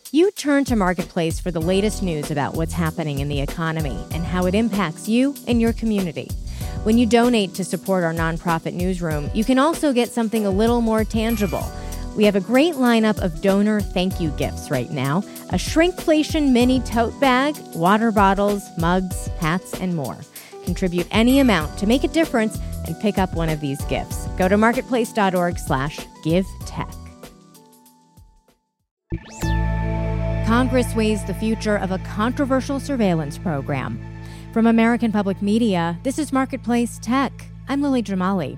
You turn to Marketplace for the latest news about what's happening in the economy and how it impacts you and your community. When you donate to support our nonprofit newsroom, you can also get something a little more tangible. We have a great lineup of donor thank you gifts right now: a shrinkflation mini tote bag, water bottles, mugs, hats, and more. Contribute any amount to make a difference and pick up one of these gifts. Go to marketplace.org/givetech. Congress weighs the future of a controversial surveillance program. From American Public Media, this is Marketplace Tech. I'm Lily Jamali.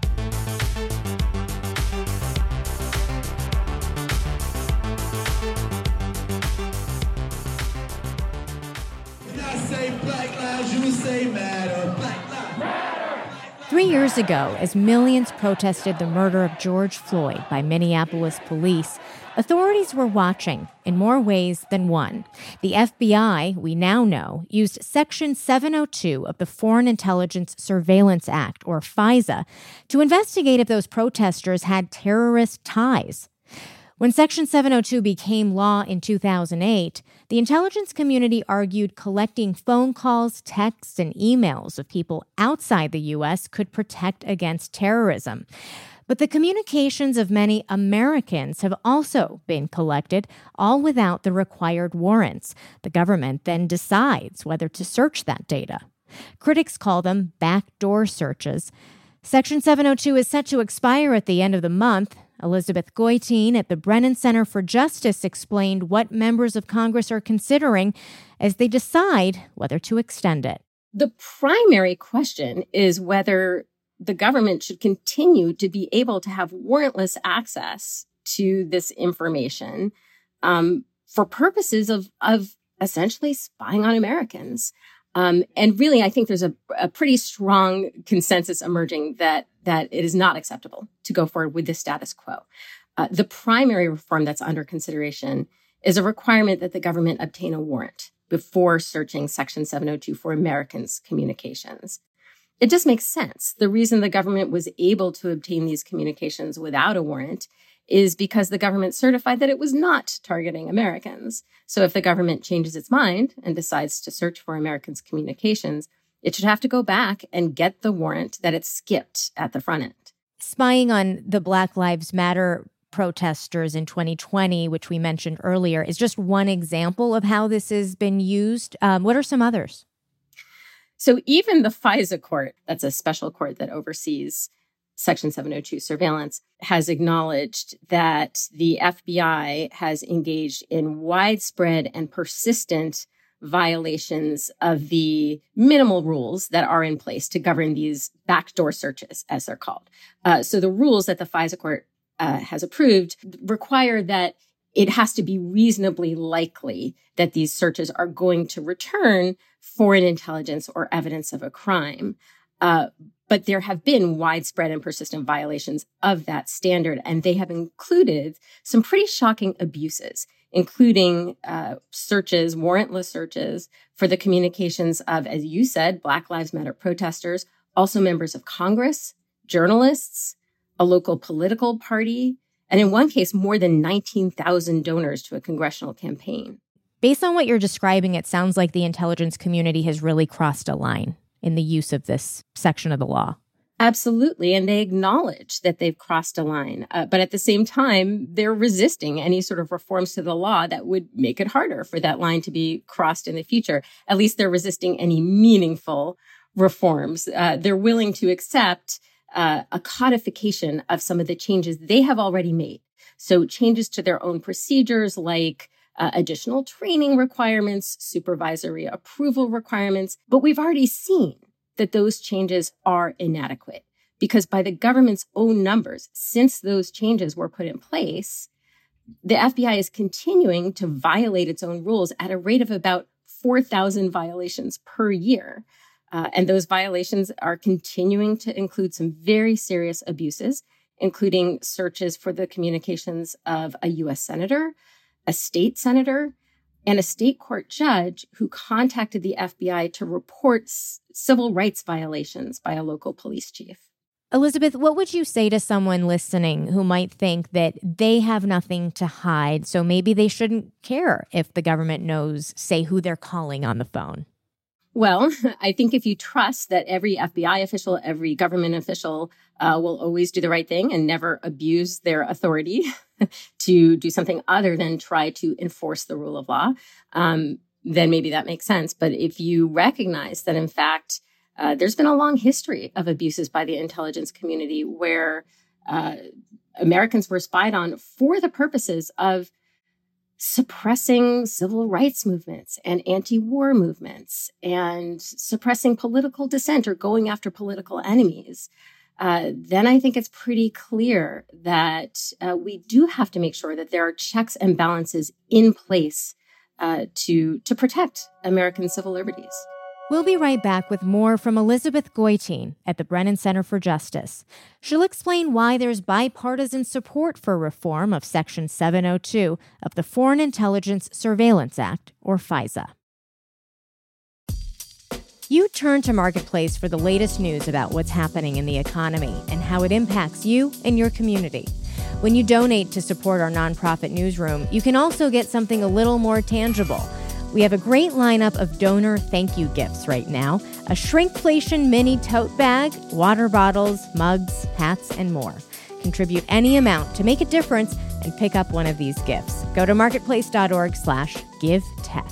When I say Black Lives, you say matter. Black Lives matter. 3 years ago, as millions protested the murder of George Floyd by Minneapolis police, authorities were watching in more ways than one. The FBI, we now know, used Section 702 of the Foreign Intelligence Surveillance Act, or FISA, to investigate if those protesters had terrorist ties. When Section 702 became law in 2008, the intelligence community argued collecting phone calls, texts, and emails of people outside the U.S. could protect against terrorism. But the communications of many Americans have also been collected, all without the required warrants. The government then decides whether to search that data. Critics call them backdoor searches. Section 702 is set to expire at the end of the month. Elizabeth Goitein at the Brennan Center for Justice explained what members of Congress are considering as they decide whether to extend it. The primary question is whether the government should continue to be able to have warrantless access to this information for purposes of essentially spying on Americans. And really, I think there's a pretty strong consensus emerging that it is not acceptable to go forward with the status quo. The primary reform that's under consideration is a requirement that the government obtain a warrant before searching Section 702 for Americans' communications. It just makes sense. The reason the government was able to obtain these communications without a warrant is because the government certified that it was not targeting Americans. So if the government changes its mind and decides to search for Americans' communications, it should have to go back and get the warrant that it skipped at the front end. Spying on the Black Lives Matter protesters in 2020, which we mentioned earlier, is just one example of how this has been used. What are some others? So even the FISA court, that's a special court that oversees Section 702 surveillance, has acknowledged that the FBI has engaged in widespread and persistent violations of the minimal rules that are in place to govern these backdoor searches, as they're called. So the rules that the FISA court has approved require that it has to be reasonably likely that these searches are going to return foreign intelligence or evidence of a crime. But there have been widespread and persistent violations of that standard, and they have included some pretty shocking abuses, including searches, warrantless searches for the communications of, as you said, Black Lives Matter protesters, also members of Congress, journalists, a local political party, and in one case, more than 19,000 donors to a congressional campaign. Based on what you're describing, it sounds like the intelligence community has really crossed a line in the use of this section of the law. Absolutely. And they acknowledge that they've crossed a line. But at the same time, they're resisting any sort of reforms to the law that would make it harder for that line to be crossed in the future. At least they're resisting any meaningful reforms. They're willing to accept a codification of some of the changes they have already made. So changes to their own procedures, like additional training requirements, supervisory approval requirements. But we've already seen that those changes are inadequate because by the government's own numbers, since those changes were put in place, the FBI is continuing to violate its own rules at a rate of about 4,000 violations per year. And those violations are continuing to include some very serious abuses, including searches for the communications of a U.S. senator, a state senator, and a state court judge who contacted the FBI to report civil rights violations by a local police chief. Elizabeth, what would you say to someone listening who might think that they have nothing to hide, so maybe they shouldn't care if the government knows, say, who they're calling on the phone? Well, I think if you trust that every FBI official, every government official will always do the right thing and never abuse their authority to do something other than try to enforce the rule of law, then maybe that makes sense. But if you recognize that, in fact, there's been a long history of abuses by the intelligence community where Americans were spied on for the purposes of suppressing civil rights movements and anti-war movements and suppressing political dissent or going after political enemies, then I think it's pretty clear that we do have to make sure that there are checks and balances in place to protect American civil liberties. We'll be right back with more from Elizabeth Goitein at the Brennan Center for Justice. She'll explain why there's bipartisan support for reform of Section 702 of the Foreign Intelligence Surveillance Act, or FISA. You turn to Marketplace for the latest news about what's happening in the economy and how it impacts you and your community. When you donate to support our nonprofit newsroom, you can also get something a little more tangible. We have a great lineup of donor thank you gifts right now. A shrinkflation mini tote bag, water bottles, mugs, hats, and more. Contribute any amount to make a difference and pick up one of these gifts. Go to marketplace.org/givetech.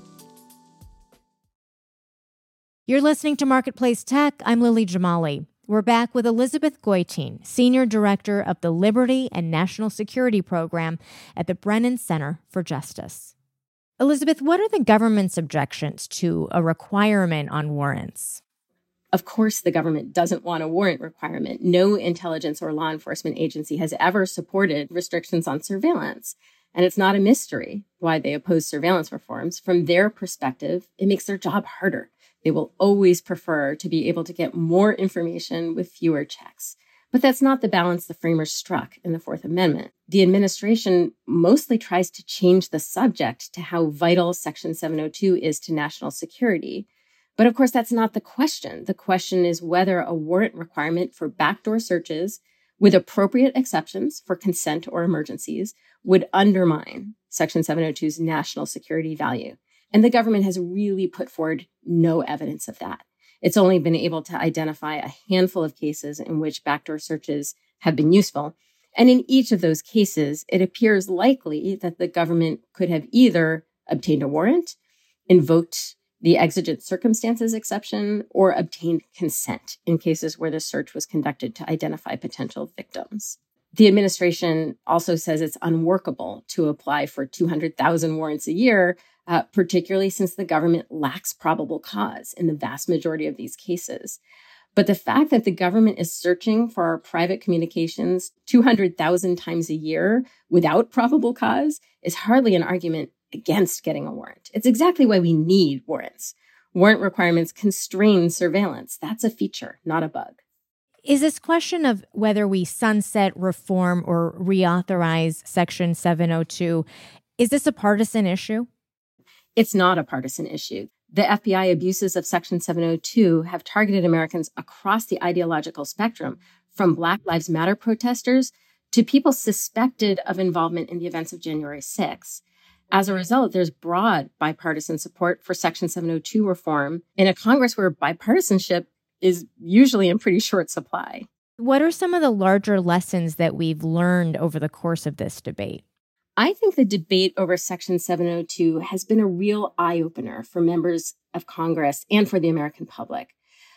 You're listening to Marketplace Tech. I'm Lily Jamali. We're back with Elizabeth Goitein, Senior Director of the Liberty and National Security Program at the Brennan Center for Justice. Elizabeth, what are the government's objections to a requirement on warrants? Of course, the government doesn't want a warrant requirement. No intelligence or law enforcement agency has ever supported restrictions on surveillance. And it's not a mystery why they oppose surveillance reforms. From their perspective, it makes their job harder. They will always prefer to be able to get more information with fewer checks. But that's not the balance the framers struck in the Fourth Amendment. The administration mostly tries to change the subject to how vital Section 702 is to national security. But of course, that's not the question. The question is whether a warrant requirement for backdoor searches with appropriate exceptions for consent or emergencies would undermine Section 702's national security value. And the government has really put forward no evidence of that. It's only been able to identify a handful of cases in which backdoor searches have been useful. And in each of those cases, it appears likely that the government could have either obtained a warrant, invoked the exigent circumstances exception, or obtained consent in cases where the search was conducted to identify potential victims. The administration also says it's unworkable to apply for 200,000 warrants a year, particularly since the government lacks probable cause in the vast majority of these cases. But the fact that the government is searching for our private communications 200,000 times a year without probable cause is hardly an argument against getting a warrant. It's exactly why we need warrants. Warrant requirements constrain surveillance. That's a feature, not a bug. Is this question of whether we sunset, reform, or reauthorize Section 702, is this a partisan issue? It's not a partisan issue. The FBI abuses of Section 702 have targeted Americans across the ideological spectrum, from Black Lives Matter protesters to people suspected of involvement in the events of January 6th. As a result, there's broad bipartisan support for Section 702 reform in a Congress where bipartisanship is usually in pretty short supply. What are some of the larger lessons that we've learned over the course of this debate? I think the debate over Section 702 has been a real eye-opener for members of Congress and for the American public.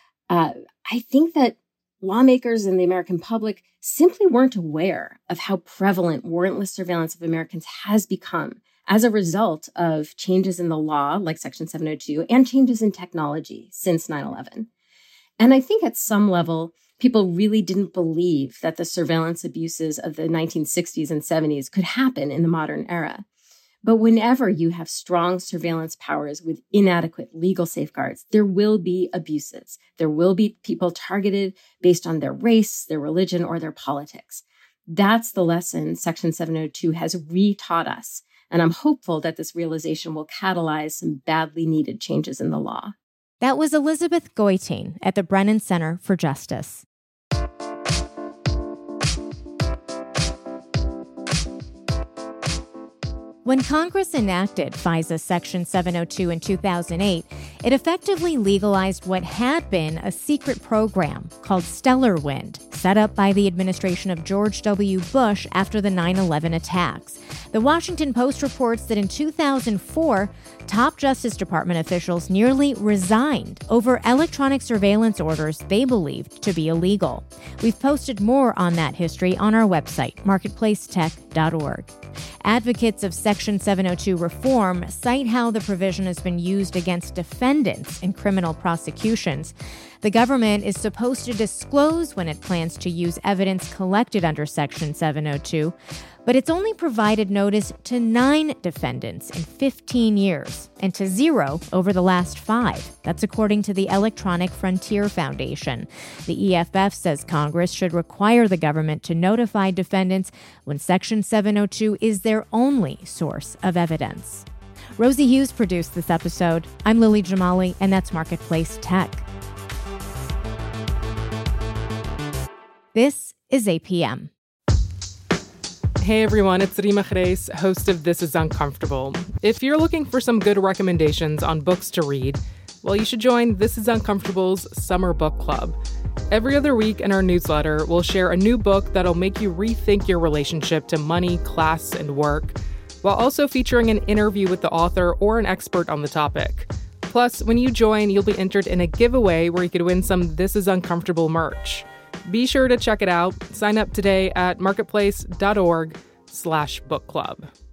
I think that lawmakers and the American public simply weren't aware of how prevalent warrantless surveillance of Americans has become as a result of changes in the law, like Section 702, and changes in technology since 9/11. And I think at some level, people really didn't believe that the surveillance abuses of the 1960s and 70s could happen in the modern era. But whenever you have strong surveillance powers with inadequate legal safeguards, there will be abuses. There will be people targeted based on their race, their religion, or their politics. That's the lesson Section 702 has re-taught us. And I'm hopeful that this realization will catalyze some badly needed changes in the law. That was Elizabeth Goitein at the Brennan Center for Justice. When Congress enacted FISA Section 702 in 2008, it effectively legalized what had been a secret program called Stellar Wind, set up by the administration of George W. Bush after the 9/11 attacks. The Washington Post reports that in 2004, top Justice Department officials nearly resigned over electronic surveillance orders they believed to be illegal. We've posted more on that history on our website, marketplacetech.org. Advocates of Section 702 reform cite how the provision has been used against defendants in criminal prosecutions. The government is supposed to disclose when it plans to use evidence collected under Section 702, but it's only provided notice to 9 defendants in 15 years and to 0 over the last 5. That's according to the Electronic Frontier Foundation. The EFF says Congress should require the government to notify defendants when Section 702 is their only source of evidence. Rosie Hughes produced this episode. I'm Lily Jamali, and that's Marketplace Tech. This is APM. Hey everyone, it's Rima Khreis, host of This Is Uncomfortable. If you're looking for some good recommendations on books to read, well, you should join This Is Uncomfortable's Summer Book Club. Every other week in our newsletter, we'll share a new book that'll make you rethink your relationship to money, class, and work, while also featuring an interview with the author or an expert on the topic. Plus, when you join, you'll be entered in a giveaway where you could win some This Is Uncomfortable merch. Be sure to check it out. Sign up today at marketplace.org/book club.